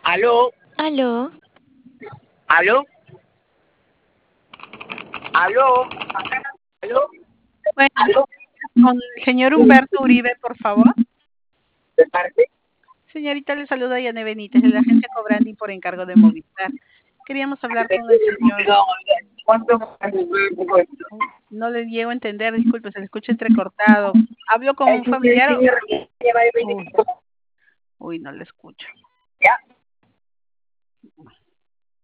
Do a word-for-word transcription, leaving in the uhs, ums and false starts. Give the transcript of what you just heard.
Aló, Aló. aló, aló, aló, Buenos aló, días, con el señor Humberto Uribe, por favor. ¿de parte? Señorita, le saluda Yane Benítez de la agencia Cobrandi por encargo de Movistar. Queríamos hablar con el señor. ¿Cuánto? No le llego a entender, disculpe, se le escucha entrecortado. ¿Hablo con un Es un familiar? o- señor que lleva de Uy, uy, no le escucho. ¿Ya?